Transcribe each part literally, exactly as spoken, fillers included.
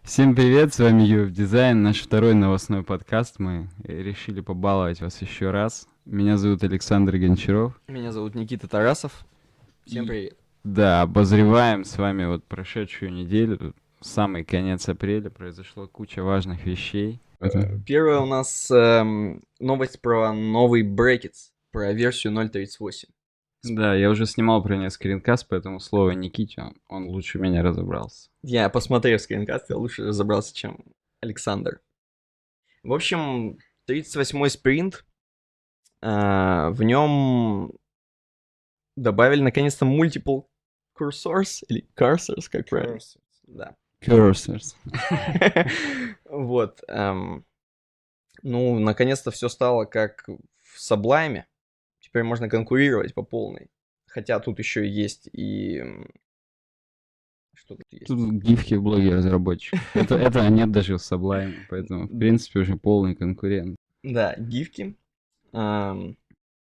Всем привет, с вами ю эф Design, наш второй новостной подкаст. Мы решили побаловать вас еще раз. Меня зовут Александр Гончаров. Меня зовут Никита Тарасов. Всем И- привет. Да, обозреваем с вами вот прошедшую неделю. Тут самый конец апреля, произошла куча важных вещей. Это- Первая у нас эм, новость про новый Brackets, про версию ноль тридцать восемь. Да, я уже снимал про нее скринкаст, поэтому слово Никите, он, он лучше меня разобрался. Я посмотрел скринкаст, я лучше разобрался, чем Александр. В общем, тридцать восьмой спринт, э, в нем добавили наконец-то multiple cursors, или cursors, как правильно? Да. Cursors. Вот. эм, Ну, наконец-то все стало как в Sublime. Теперь можно конкурировать по полной. Хотя тут еще есть и... м, Что тут есть? Тут гифки в блоге разработчиков. Это, это нет даже в Sublime, поэтому, в принципе, уже полный конкурент. Да, гифки. Ам,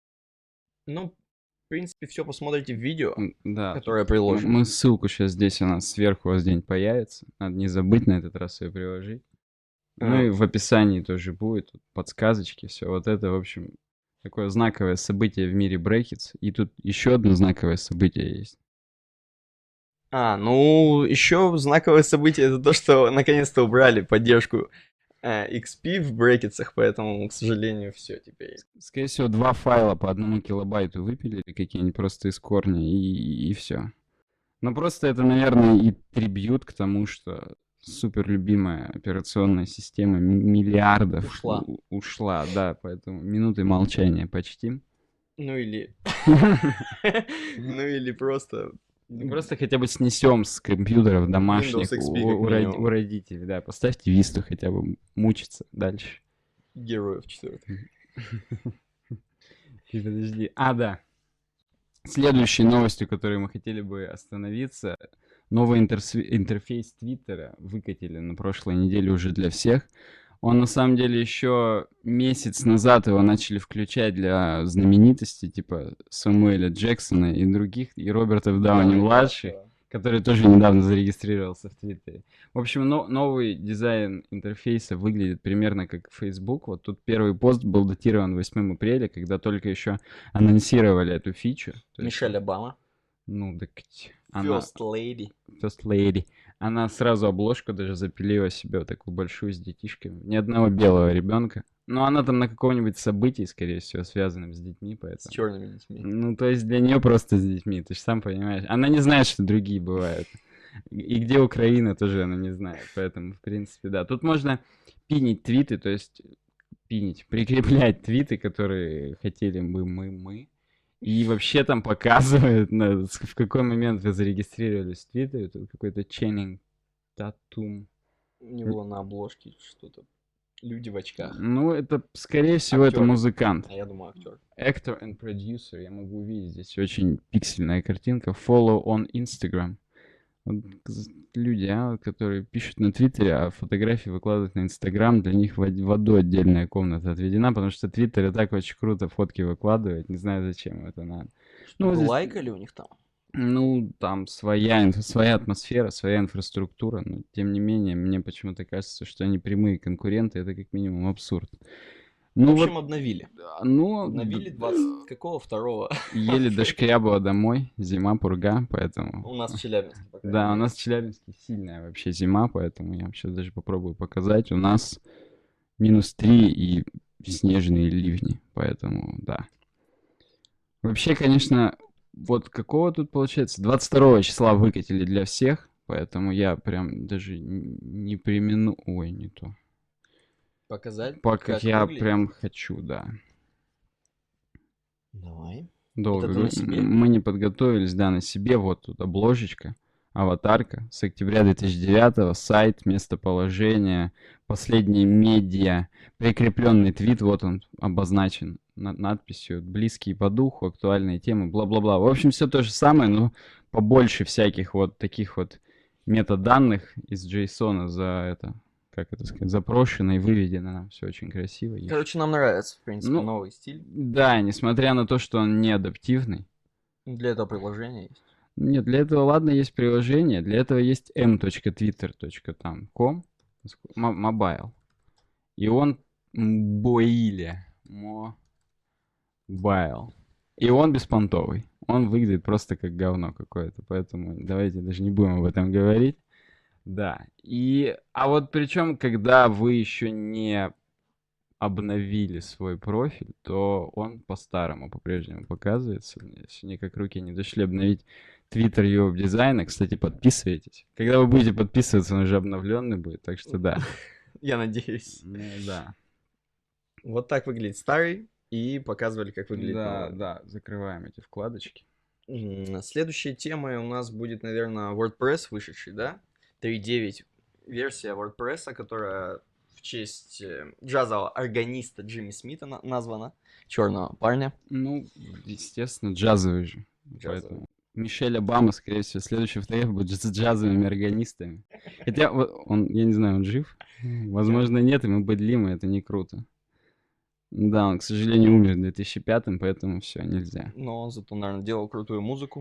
Ну, в принципе, все посмотрите в видео, М, Да, которое тут приложено. мы ссылку сейчас здесь у нас сверху у вас где-нибудь появится. Надо не забыть на этот раз ее приложить. Ну А, и в описании тоже будет тут подсказочки, все вот это, в общем, такое знаковое событие в мире Brackets. И тут еще одно знаковое событие есть. а, ну, еще знаковое событие это то, что наконец-то убрали поддержку э, икс пи в брекетсах, поэтому, к сожалению, все теперь. Скорее всего, два файла по одному килобайту выпилили какие-нибудь просто из корня, и, и все. Но просто это, наверное, и трибьют к тому, что супер любимая операционная система м- миллиардов Ушла. у- ушла, да, поэтому минуты молчания почтим. Ну или... Ну или просто... Ну, просто хотя бы снесем с компьютеров домашних Windows икс пи у, как у роди- минимум. у родителей, да, поставьте Висту хотя бы мучиться дальше. Героев четвертых. Ты подожди. А, да. Следующей новостью, которой мы хотели бы остановиться, новый интерс- интерфейс Твиттера выкатили на прошлой неделе уже для всех. Он на самом деле еще месяц назад его начали включать для знаменитостей, типа Самуэля Джексона и других, и Роберта Дауни-младший, который тоже недавно зарегистрировался в Твиттере. В общем, но- новый дизайн интерфейса выглядит примерно как Facebook. Вот тут первый пост был датирован восьмого апреля, когда только еще анонсировали эту фичу. То есть, Мишель Обама. ну, так она... First Lady. First Lady. Она сразу обложку даже запилила себе вот такую большую с детишками. Ни одного белого ребенка. Но она там на каком-нибудь событии, скорее всего, связанном с детьми, С поэтому... черными детьми. Ну, то есть для нее просто с детьми, ты же сам понимаешь. Она не знает, что другие бывают. И где Украина, тоже она не знает. Поэтому, в принципе, да. Тут можно пинить твиты, то есть пинить, прикреплять твиты, которые хотели бы мы, мы. И вообще там показывают, на- с- в какой момент вы зарегистрировались в Твиттере. Тут какой-то Ченнинг Татум. У него на обложке что-то. Люди в очках. Ну, это, скорее всего, это Актер. музыкант. А я думаю, актер. Actor and producer. Я могу увидеть здесь очень пиксельная картинка. Follow on Instagram. Вот з- люди, а, вот которые пишут на Твиттере, а фотографии выкладывают на Инстаграм, для них в, од- в аду отдельная комната отведена, потому что Твиттер и так очень круто фотки выкладывает. Не знаю, зачем это надо. Ну, Чтобы вот здесь, лайкали у них там. ну, там своя, инф- своя атмосфера, своя инфраструктура, но тем не менее, мне почему-то кажется, что они прямые конкуренты, это как минимум абсурд. В Ну общем, вот, обновили. а, ну, Обновили д- двадцать какого второго? еле дошкрябало домой, зима, пурга, поэтому... У нас в Челябинске, по крайней Да, у мере. нас в Челябинске сильная вообще зима, поэтому я вам сейчас даже попробую показать. У нас минус три и снежные ливни, поэтому да. Вообще, конечно, вот какого тут получается? двадцать второго числа выкатили для всех, поэтому я прям даже н- не примену... Ой, не то. Показать, Пока как я выглядит. прям хочу, да. Давай. Долго. Это ты говорю. на себе? М, Мы не подготовились, да, на себе. Вот тут обложечка, аватарка с октября две тысячи девятого, сайт, местоположение, последние медиа, прикрепленный твит, вот он обозначен на- надписью «Близкие по духу, актуальные темы», бла-бла-бла. В общем, все то же самое, но побольше всяких вот таких вот метаданных из JSON за это, как это сказать, запрошено и выведено. Все очень красиво. Есть. Короче, нам нравится, в принципе, Ну, новый стиль. да, несмотря на то, что он не адаптивный. Для этого приложения есть. Нет, для этого, ладно, есть приложение, для этого есть m точка twitter точка com mobile. И он мобile, mobile. И он беспонтовый. Он выглядит просто как говно какое-то, поэтому давайте даже не будем об этом говорить. Да. И, а вот причем, когда вы еще не обновили свой профиль, то он по-старому по-прежнему показывается. Еще никак руки не дошли обновить Twitter Europe Design. Кстати, подписывайтесь. Когда вы будете подписываться, он уже обновленный будет, так что да. Я надеюсь. Ну да. Вот так выглядит старый, и показывали, как выглядит Да, новый. да, закрываем эти вкладочки. М, Следующей темой у нас будет, наверное, WordPress вышедший, да? три точка девять версия WordPress, которая в честь э, джазового органиста Джимми Смита на- названа, черного парня. Ну, естественно, джазовый же. Джазовый. Поэтому Мишель Обама, скорее всего, следующий фотограф будет с джазовыми органистами. Хотя вот он, я не знаю, он жив? Возможно, нет, и мы бодлим, и это не круто. Да, он, к сожалению, умер в две тысячи пятом, поэтому все, нельзя. Но он зато, наверное, делал крутую музыку.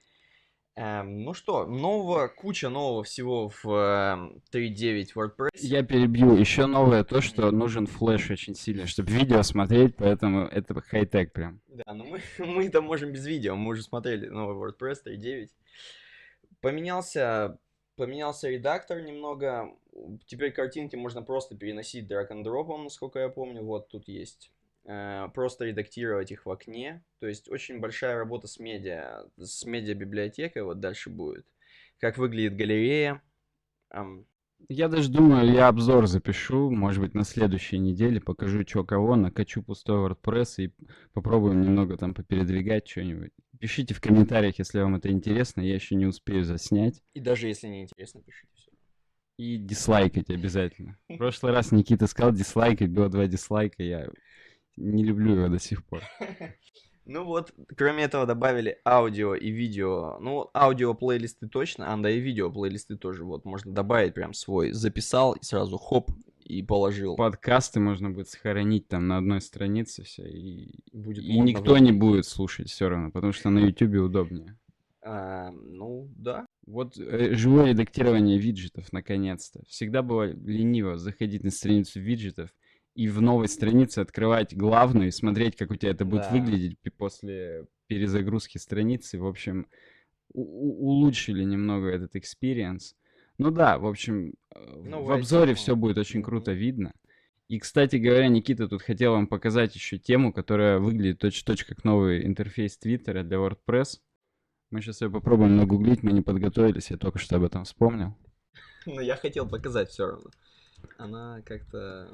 Эм, ну что, нового, куча нового всего в эм, три точка девять WordPress. Я перебью. Еще новое то, что нужен флеш очень сильно, чтобы видео смотреть, поэтому это хай-тек прям. Да, но мы, мы это можем без видео, мы уже смотрели новый WordPress три точка девять. Поменялся, поменялся редактор немного. Теперь картинки можно просто переносить drag and drop, насколько я помню. Вот тут есть. Э, Просто редактировать их в окне. То есть очень большая работа с медиа, с медиа-библиотекой вот дальше будет. Как выглядит галерея. Ам, Я даже думаю, я обзор запишу, может быть, на следующей неделе, покажу, что кого, накачу пустой WordPress и попробуем немного там попередвигать что-нибудь. Пишите в комментариях, если вам это интересно, я еще не успею заснять. И даже если не интересно, пишите все. И дизлайкать обязательно. В прошлый раз Никита сказал дизлайкать, было два дизлайка, я не люблю его до сих пор. Ну вот, кроме этого добавили аудио и видео. Ну, аудио плейлисты точно, а да и видео плейлисты тоже. Вот, можно добавить прям свой. Записал и сразу хоп, и положил. Подкасты можно будет сохранить там на одной странице все, и, Будет и модно никто выглядеть. не будет слушать все равно, потому что на YouTube удобнее. А, ну, да. Вот э, живое редактирование виджетов, наконец-то. Всегда было лениво заходить на страницу виджетов и в новой странице открывать главную и смотреть, как у тебя это будет Да. выглядеть пи- после перезагрузки страницы. В общем, у- у- улучшили немного этот experience. Ну да, в общем, э, в Новая обзоре тема. все будет очень Мгм. круто видно. И, кстати говоря, Никита тут хотел вам показать еще тему, которая выглядит точь-в-точь как новый интерфейс Твиттера для WordPress. Мы сейчас ее попробуем нагуглить, мы не подготовились, я только что об этом вспомнил. Но я хотел показать все равно. Она как-то...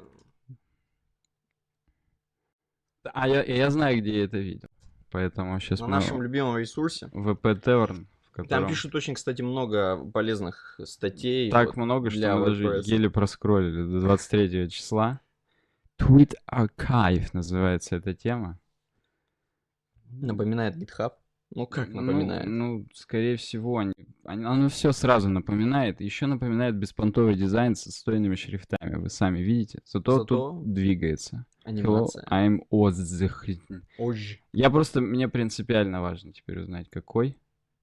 А я, я знаю, где я это видел. Поэтому сейчас На мы нашем любимом ресурсе. вэ пэ Tavern, в Там котором пишут очень, кстати, много полезных статей. так вот, много, что для мы даже WordPress. еле проскроллили до двадцать третьего числа. Tweet Archive называется эта тема. Напоминает GitHub. Ну, как Ну, напоминает? ну, скорее всего, они, они- оно все сразу напоминает. Еще напоминает беспонтовый дизайн со стройными шрифтами. Вы сами видите. Зато, Зато тут двигается. Hello, Анимация. I'm Ozzy. Oj. Я просто, мне принципиально важно теперь узнать, какой.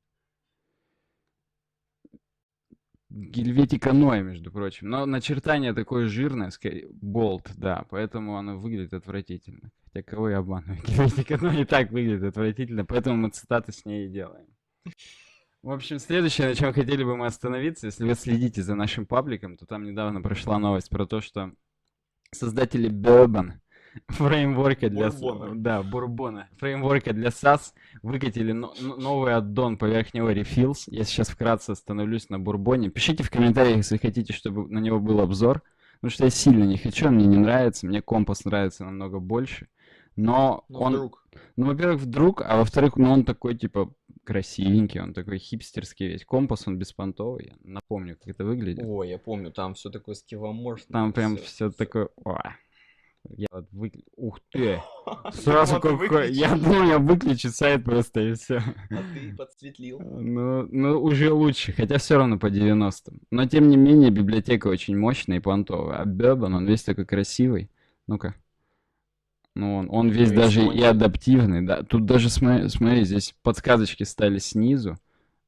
Гельветика Ной, между прочим. Но начертание такое жирное, скорее, болт, да, поэтому оно выглядит отвратительно. Хотя кого я обманываю? Гельветика Ной и так выглядит отвратительно, поэтому мы цитаты с ней и делаем. В общем, следующее, на чем хотели бы мы остановиться, если вы следите за нашим пабликом, то там недавно прошла новость про то, что создатели Bourbon фреймворка для... с- Бурбона. Да, бурбона. Фреймворка для сас выкатили но- но- новый аддон поверх него Refills. Я сейчас вкратце остановлюсь на бурбоне. Пишите в комментариях, если хотите, чтобы на него был обзор. Потому что я сильно не хочу, он мне не нравится. Мне компас нравится намного больше. Но Ну, он... вдруг. Ну, во-первых, вдруг, а во-вторых, ну, он такой, типа, красивенький, он такой хипстерский весь. Компас, он беспонтовый. Я напомню, как это выглядит. Ой, я помню, там все такое скивоморфное. Там прям всё, все всё. такое... О, я вот выкли... Ух ты! Сразу Вот ты какой... выключил. Я думал, я выключу сайт просто и все. А ты подсветлил. Ну, ну, уже лучше, хотя все равно по девяностым. Но, тем не менее, библиотека очень мощная и понтовая. А Bourbon, он весь такой красивый. Ну-ка. Ну, он, он весь Весь даже и понял. адаптивный, да. Тут даже, смотри, смотри, здесь подсказочки стали снизу.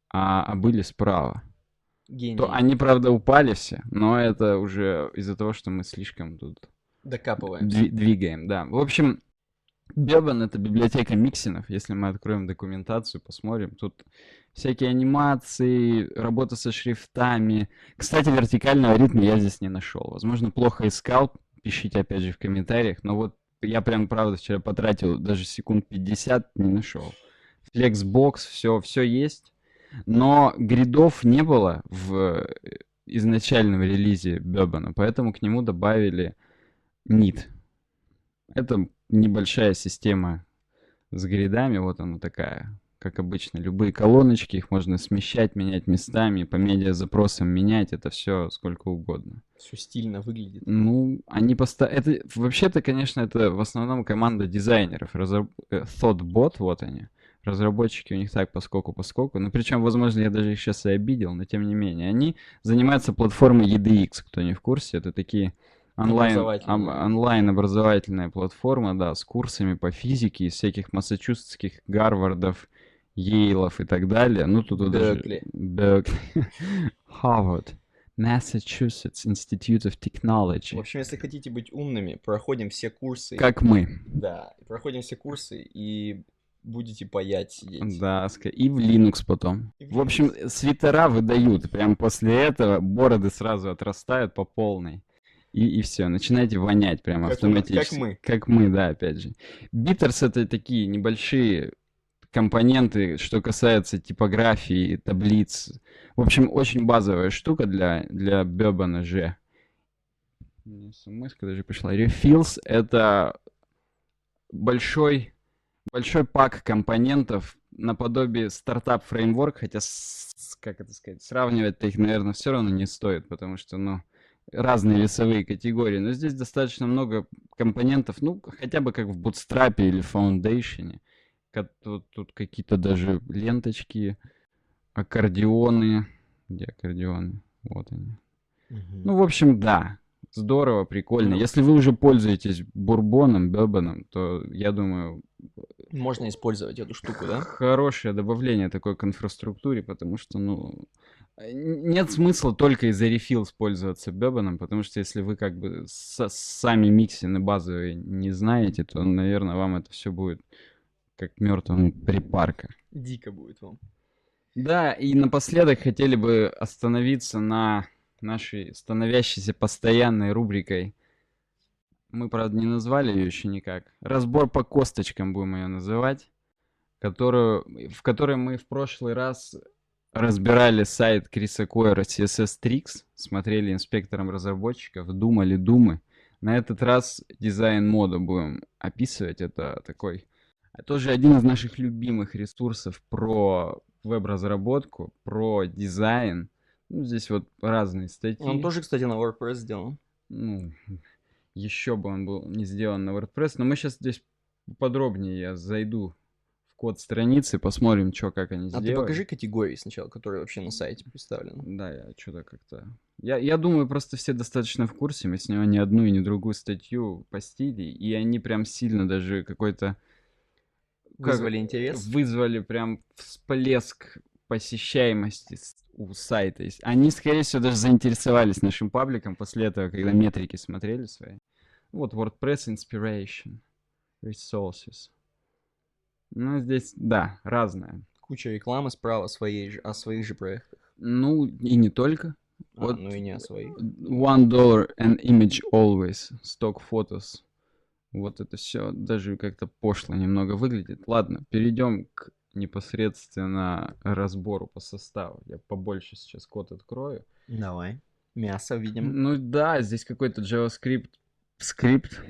а, а были справа. То Гений. они, правда, упали все, но это уже из-за того, что мы слишком тут Докапываемся. дви- двигаем, да. В общем, Бебан — это библиотека миксинов. Если мы откроем документацию, посмотрим, тут всякие анимации, работа со шрифтами. Кстати, вертикального ритма я здесь не нашел. Возможно, плохо искал, пишите опять же в комментариях, но вот я прям, правда, вчера потратил даже секунд пятьдесят, не нашел. Flexbox, все, все есть, но гридов не было в э, изначальном релизе Бебана, поэтому к нему добавили нит. Это небольшая система с гридами, вот она такая, как обычно. Любые колоночки, их можно смещать, менять местами, по медиазапросам менять, это все сколько угодно. Все стильно выглядит. Ну, они поста... Это, вообще-то, конечно, это в основном команда дизайнеров. Разраб... э, Thoughtbot, вот они. Разработчики у них так поскольку-поскольку. Ну, причем, возможно, я даже их сейчас и обидел, но тем не менее. Они занимаются платформой и ди икс, кто не в курсе. Это такие онлайн, ам- Образовательная. онлайн-образовательная платформа, да, с курсами по физике из всяких массачусетских Гарвардов, Ейлов и так далее. Ну, тут вот даже... Беркли. Беркли. Harvard. Massachusetts Institute of В Technology. общем, если хотите быть умными, проходим все курсы. Как мы. Да, проходим все курсы и будете паять сидеть. Да, ска- и в Linux потом. И в В общем, свитера выдают. Прям после этого бороды сразу отрастают по полной. И, и все, начинаете вонять прямо Как у нас- автоматически. как мы. Как мы, да, опять же. Битерс — это такие небольшие компоненты, что касается типографии, таблиц. В общем, очень базовая штука для, для Бебана же. Мне смс даже пришла. Refills — это большой, большой пак компонентов наподобие стартап фреймворк, хотя, с- как это сказать, сравнивать-то их, наверное, все равно не стоит, потому что, ну, разные весовые категории. Но здесь достаточно много компонентов, ну, хотя бы как в Bootstrap или Foundation. Ка- Тут, тут какие-то даже ленточки, аккордеоны. Где аккордеоны? Вот они. Мгм. Ну, в общем, да. Здорово, прикольно. Ну. Если вы уже пользуетесь бурбоном, бебаном, то я думаю, Можно использовать эту штуку, да? хорошее добавление такой к инфраструктуре, потому что, ну, э, н- нет смысла только из-за рефилс пользоваться бебаном, потому что если вы как бы са- сами миксины базовые не знаете, то, наверное, вам это все будет как мертвому припарка. Дико будет вам. Да, и напоследок хотели бы остановиться на нашей становящейся постоянной рубрикой. Мы, правда, не назвали ее еще никак. Разбор по косточкам будем ее называть, которую, в которой мы в прошлый раз разбирали сайт Криса Койера си эс эс Tricks, смотрели инспектором разработчиков, думали думы. На этот раз дизайн мода будем описывать. Это такой тоже один из наших любимых ресурсов про веб-разработку, про дизайн. Ну, здесь вот разные статьи. Он тоже, кстати, на WordPress сделан. Ну, еще бы он был не сделан на WordPress, но мы сейчас здесь подробнее я зайду в код страницы, посмотрим, что как они А ты сделали. покажи категории сначала, которые вообще на сайте представлены. Да, я что-то как-то... Я, я думаю, просто все достаточно в курсе. Мы с него ни одну и ни другую статью постили, и они прям сильно даже какой-то... как- Вызвали интерес. Вызвали прям всплеск посещаемости с- у сайта. Есть- Они, скорее всего, даже заинтересовались нашим пабликом после этого, когда метрики смотрели свои. Вот WordPress Inspiration, Resources. Ну, здесь, да, разное. Куча рекламы справа своей же, о своих же проектах. Ну, и не только. А, Вот ну и не о своих. One dollar an image always. Stock photos. Вот это все даже как-то пошло немного выглядит. Ладно, перейдем к непосредственно разбору по составу. Я побольше сейчас код открою. Давай. Мясо видим. Ну да, здесь какой-то JavaScript скрипт.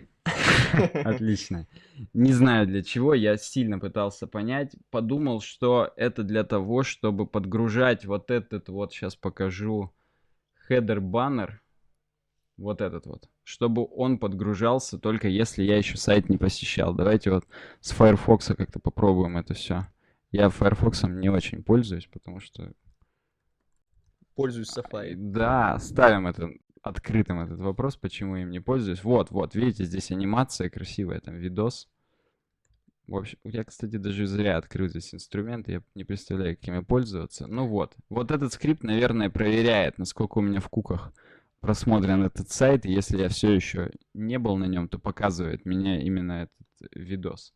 Отлично. Не знаю для чего, я сильно пытался понять. Подумал, что это для того, чтобы подгружать вот этот вот, сейчас покажу, хедер-баннер. Вот этот вот. Чтобы он подгружался только если я еще сайт не посещал. Давайте вот с Firefox как-то попробуем это все. Я Firefox не очень пользуюсь, потому что... Пользуюсь Safari. Да, ставим это открытым этот вопрос, почему я им не пользуюсь. Вот, вот, видите, здесь анимация красивая, там видос. В общем, я, кстати, даже зря открыл здесь инструменты, я не представляю, как ими пользоваться. Ну вот, вот этот скрипт, наверное, проверяет, насколько у меня в куках просмотрен этот сайт, и если я все еще не был на нем, то показывает меня именно этот видос.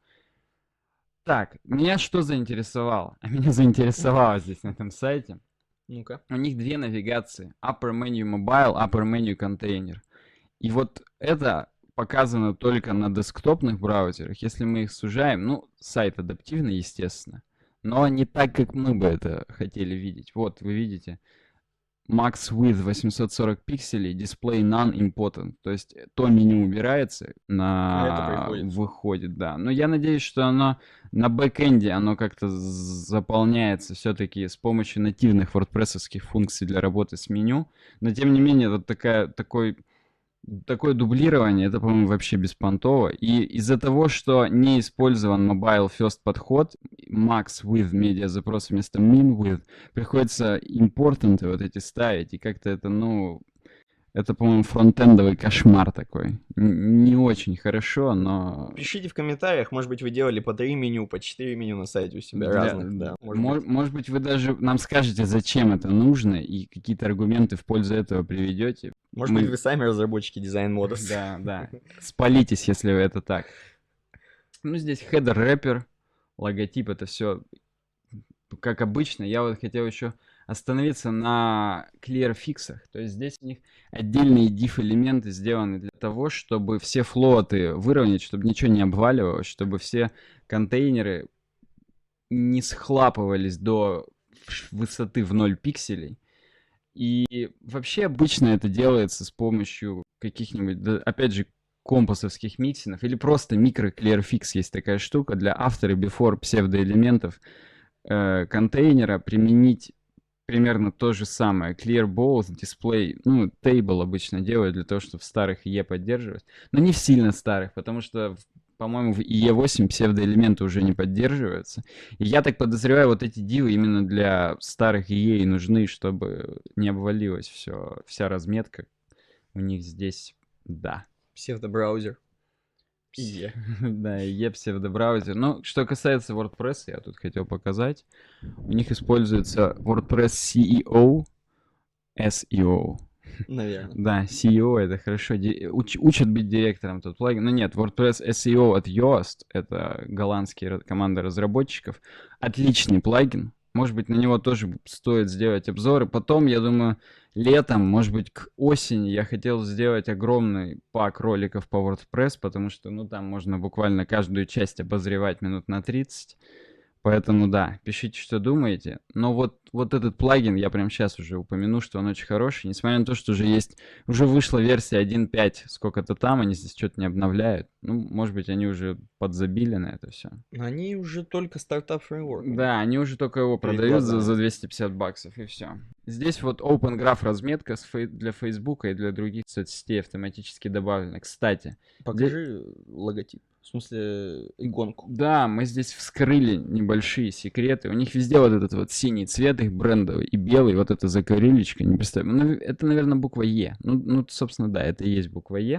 Так, меня что заинтересовало? А меня заинтересовало здесь на этом сайте. Ну-ка. У них две навигации. Upper Menu Mobile, Upper Menu Container. И вот это показано только на десктопных браузерах. Если мы их сужаем, ну, сайт адаптивный, естественно, но не так, как мы бы это хотели видеть. Вот, вы видите, Max Width восемьсот сорок пикселей, Display None Important. То есть то меню убирается, А это на приходит. выходит, да. Но я надеюсь, что оно на бэкэнде, оно как-то з- заполняется все-таки с помощью нативных wordpress функций для работы с меню. Но тем не менее, вот такая, такой такое дублирование, это, по-моему, вообще беспонтово. И из-за того, что не использован mobile first подход, max with медиа запрос вместо min with, приходится импортанты вот эти ставить, и как-то это, ну, это, по-моему, фронтендовый кошмар такой. Н- Не очень хорошо, но Пишите в комментариях, может быть, вы делали по три меню, по четыре меню на сайте у себя для... разных, да. Может мо- быть, Может быть, вы даже нам скажете, зачем это нужно, и какие-то аргументы в пользу этого приведете. может быть, Мы вы сами разработчики дизайн модус. Да, да. Спалитесь, если это так. Ну, здесь хедер рэпер, логотип, это все как обычно. Я вот хотел еще остановиться на clear-фиксах. То есть здесь у них отдельные diff-элементы сделаны для того, чтобы все флоты выровнять, чтобы ничего не обваливалось, чтобы все контейнеры не схлапывались до высоты в ноль пикселей. И вообще обычно это делается с помощью каких-нибудь, да, опять же, компасовских миксинов или просто микро clearfix есть такая штука для after и before псевдоэлементов э, контейнера применить примерно то же самое. Clear both, display, ну, table обычно делают для того, чтобы в старых и и поддерживать. Но не в сильно старых, потому что, в- по-моему, в и и восемь псевдоэлементы уже не поддерживаются. И я так подозреваю, вот эти дивы именно для старых и и и нужны, чтобы не обвалилась все, вся разметка у них здесь. Да. Псевдобраузер. И Да, и е псевдобраузер. Ну, что касается WordPress, я тут хотел показать. У них используется WordPress си и о, эс и о. наверное. Да, си и о это хорошо. Ди- уч- учат быть директором тут плагин. Ну нет, WordPress эс и о от Yoast, это голландские ра- команда разработчиков. Отличный плагин. Может быть, на него тоже б- стоит сделать обзоры. Потом, я думаю, летом, может быть, к осени я хотел сделать огромный пак роликов по WordPress, потому что, ну, там можно буквально каждую часть обозревать минут на тридцать. Поэтому да, пишите, что думаете. Но вот, вот этот плагин, я прям сейчас уже упомяну, что он очень хороший. Несмотря на то, что уже есть, уже вышла версия один точка пять, сколько-то там, они здесь что-то не обновляют. Ну, может быть, они уже подзабили на это все. Они уже только стартап фреймворк. у них. Да, они уже только его Перед продают за, глазами. за двести пятьдесят баксов, и все. Здесь вот Open Graph разметка с фей- для Facebook и для других соцсетей автоматически добавлена. Кстати, Покажи логотип. В смысле, иконку. да, мы здесь вскрыли небольшие секреты. У них везде вот этот вот синий цвет, их брендовый, и белый, вот эта закорючка, не представляю. Ну, это, наверное, буква Е. Ну, ну, собственно, да, это и есть буква Е.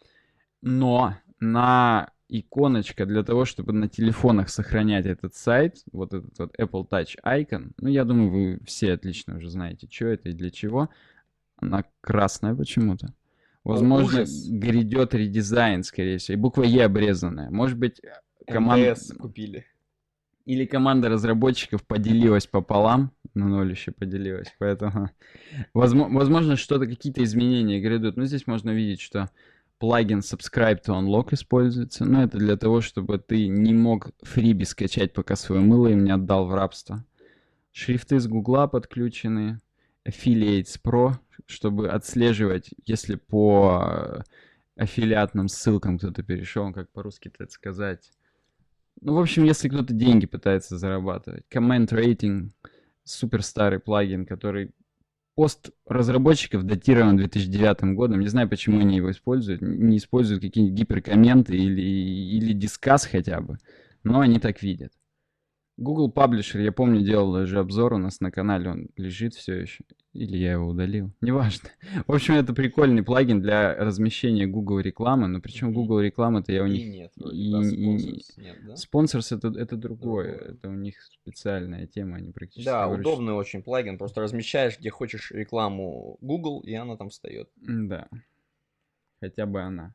Но на иконочка для того, чтобы на телефонах сохранять этот сайт, вот этот вот Apple Touch Icon, ну, я думаю, вы все отлично уже знаете, что это и для чего. Она красная почему-то. Возможно, ужас. грядет редизайн, скорее всего. И буква Е обрезанная. Может быть, команда... МТС купили. Или команда разработчиков поделилась пополам, на ноль еще поделилась, поэтому возможно, возможно что-то, какие-то изменения грядут. Но здесь можно видеть, что плагин Subscribe to Unlock используется. Но это для того, чтобы ты не мог фриби скачать, пока свое мыло им не отдал в рабство. Шрифты с Гугла подключены. Affiliates Pro, чтобы отслеживать, если по э, аффилиатным ссылкам кто-то перешел, как по-русски это сказать. Ну, в общем, если кто-то деньги пытается зарабатывать. Comment Rating, супер старый плагин, который пост разработчиков датирован две тысячи девятым годом. Не знаю, почему они его используют. Не используют какие-нибудь гиперкомменты или, или дискас хотя бы. Но они так видят. Google Publisher, я помню, делал даже обзор у нас на канале, он лежит все еще. Или я его удалил. Неважно. В общем, это прикольный плагин для размещения Google рекламы. Но причем Мгм. Google рекламы-то я у И них... нет, вроде, И, да, и- sponsors нет, да? Спонсорс это, это другое. Другое. Это у них специальная тема. Они практически Да, вручную. удобный очень плагин, просто размещаешь, где хочешь рекламу Google, и она там встает. Да. Хотя бы она.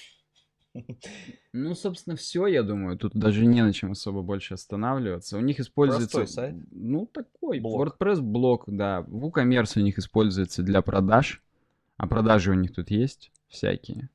Ну, собственно, все, я думаю. Тут даже не на чем особо больше останавливаться. У них используется... Простой сайт. Ну, такой. Блок. WordPress-блок, да. WooCommerce у них используется для продаж. А продажи у них тут есть всякие.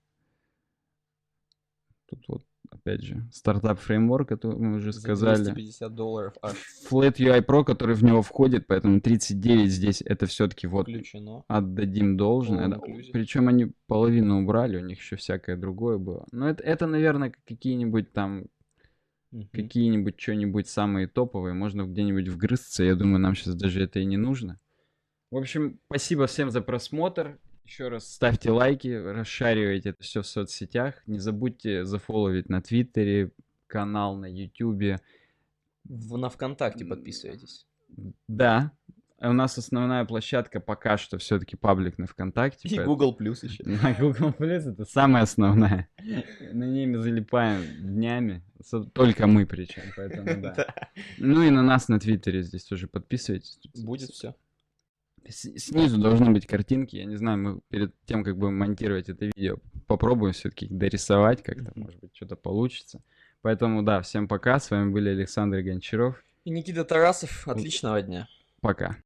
Тут вот, опять же, стартап-фреймворк, который мы уже За сказали. двести пятьдесят долларов аж Flat ю ай Pro, который в него входит, поэтому тридцать девять здесь это все-таки вот включено. отдадим должное. All Да. inclusive. Причем они половину убрали, у них еще всякое другое было. Но это, это наверное, какие-нибудь там, Мгм. какие-нибудь что-нибудь самые топовые. Можно где-нибудь вгрызться. Я думаю, нам сейчас даже это и не нужно. В общем, спасибо всем за просмотр. Еще раз ставьте лайки, расшаривайте это все в соцсетях. Не забудьте зафоловить на Твиттере, канал на Ютубе. В- на ВКонтакте подписывайтесь. Да, у нас основная площадка пока что все-таки паблик на ВКонтакте. И поэтому- Google Плюс еще. На Google Plus это самая основная. На ней мы залипаем днями. Со- Только мы причем, поэтому да. Да. Ну и на нас на Твиттере здесь тоже подписывайтесь. Будет все. С- Снизу должны быть картинки. Я не знаю, мы перед тем, как будем монтировать это видео, попробуем все-таки дорисовать как-то, Мгм. может быть, что-то получится. Поэтому да, всем пока. С вами были Александр Гончаров. И Никита Тарасов. Отличного дня. Пока.